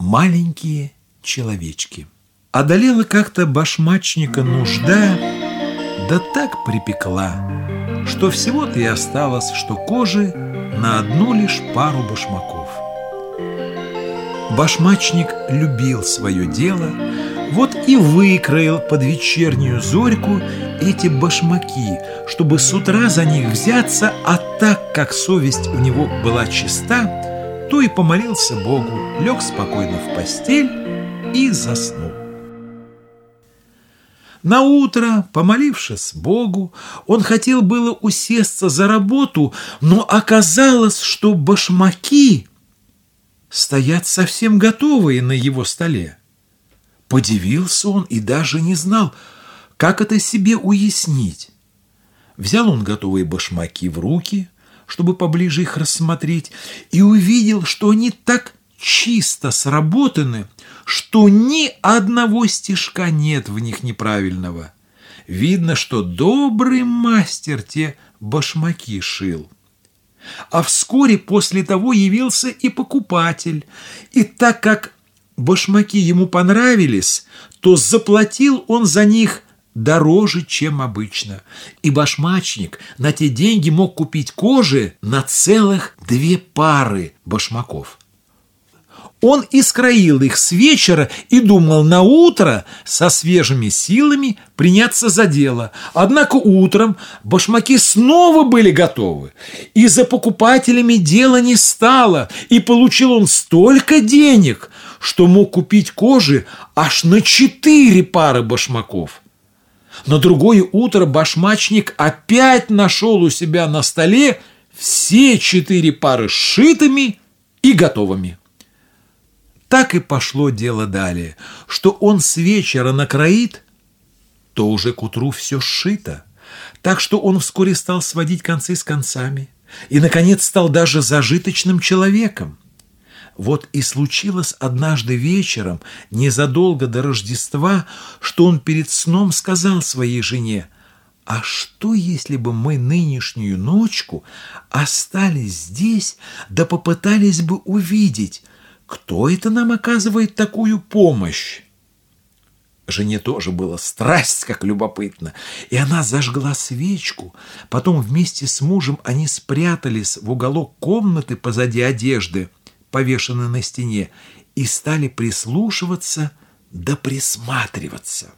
маленькие человечки. Одолела как-то башмачника нужда, да так припекла, что всего-то и осталось, что кожи на одну лишь пару башмаков. Башмачник любил свое дело, вот и выкроил под вечернюю зорьку эти башмаки, чтобы с утра за них взяться, а так как совесть у него была чиста, то и помолился Богу, лег спокойно в постель и заснул. Наутро, помолившись Богу, он хотел было усесться за работу, но оказалось, что башмаки стоят совсем готовые на его столе. Подивился он и даже не знал, как это себе уяснить. Взял он готовые башмаки в руки, чтобы поближе их рассмотреть, и увидел, что они так чисто сработаны, что ни одного стежка нет в них неправильного. Видно, что добрый мастер те башмаки шил. А вскоре после того явился и покупатель, и так как башмаки ему понравились, то заплатил он за них дороже, чем обычно. И башмачник на те деньги мог купить кожи на целых 2 пары башмаков. Он и скроил их с вечера и думал на утро со свежими силами приняться за дело. Однако утром башмаки снова были готовы, и за покупателями дело не стало, и получил он столько денег, что мог купить кожи аж на 4 пары башмаков. На другое утро башмачник опять нашел у себя на столе все 4 пары сшитыми и готовыми. Так и пошло дело далее, что он с вечера накроит, то уже к утру все сшито, так что он вскоре стал сводить концы с концами и, наконец, стал даже зажиточным человеком. Вот и случилось однажды вечером, незадолго до Рождества, что он перед сном сказал своей жене: «А что, если бы мы нынешнюю ночку остались здесь, да попытались бы увидеть, кто это нам оказывает такую помощь?» Жене тоже было страсть как любопытно, и она зажгла свечку. Потом вместе с мужем они спрятались в уголок комнаты позади одежды, повешенной на стене, и стали прислушиваться да присматриваться.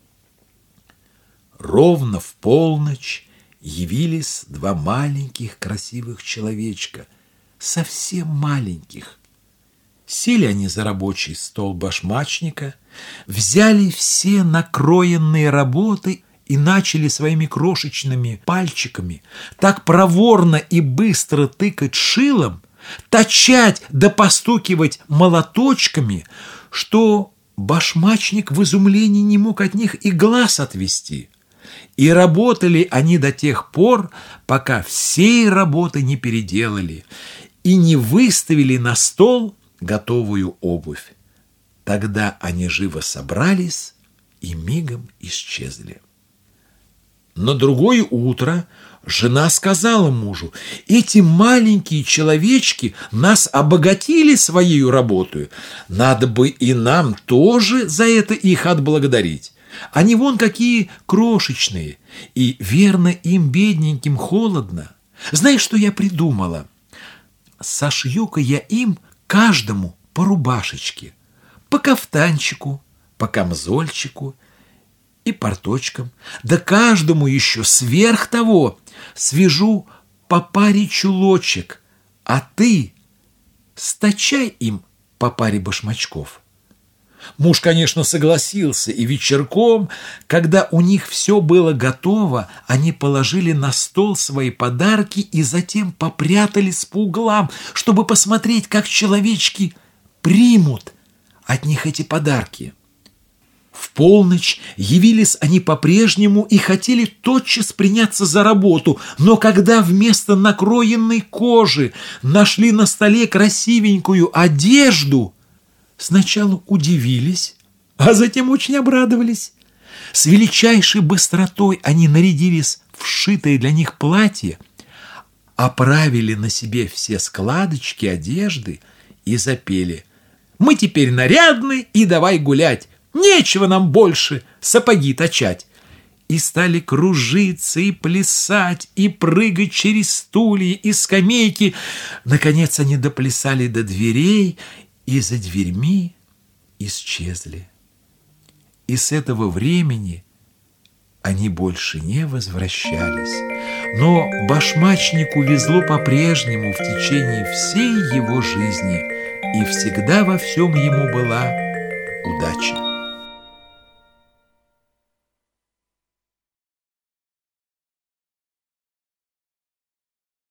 Ровно в полночь явились 2 маленьких красивых человечка, совсем маленьких. Сели они за рабочий стол башмачника, взяли все накроенные работы и начали своими крошечными пальчиками так проворно и быстро тыкать шилом, точать да постукивать молоточками, что башмачник в изумлении не мог от них и глаз отвести. И работали они до тех пор, пока всей работы не переделали и не выставили на стол готовую обувь. Тогда они живо собрались и мигом исчезли. На другое утро жена сказала мужу: «Эти маленькие человечки нас обогатили своей работой. Надо бы и нам тоже за это их отблагодарить. Они вон какие крошечные, и верно им, бедненьким, холодно. Знаешь, что я придумала? Сошью-ка я им каждому по рубашечке, по кафтанчику, по камзольчику и порточкам, да каждому еще сверх того свяжу по паре чулочек, а ты стачай им по паре башмачков». Муж, конечно, согласился, и вечерком, когда у них все было готово, они положили на стол свои подарки и затем попрятались по углам, чтобы посмотреть, как человечки примут от них эти подарки. В полночь явились они по-прежнему и хотели тотчас приняться за работу, но когда вместо накроенной кожи нашли на столе красивенькую одежду, сначала удивились, а затем очень обрадовались. С величайшей быстротой они нарядились в сшитое для них платье, оправили на себе все складочки одежды и запели: Мы теперь нарядны и давай гулять. Нечего нам больше сапоги точать. И стали кружиться, и плясать, и прыгать через стулья и скамейки. Наконец они доплясали до дверей, и за дверьми исчезли. И с этого времени они больше не возвращались. Но башмачнику везло по-прежнему в течение всей его жизни, и всегда во всем ему была удача.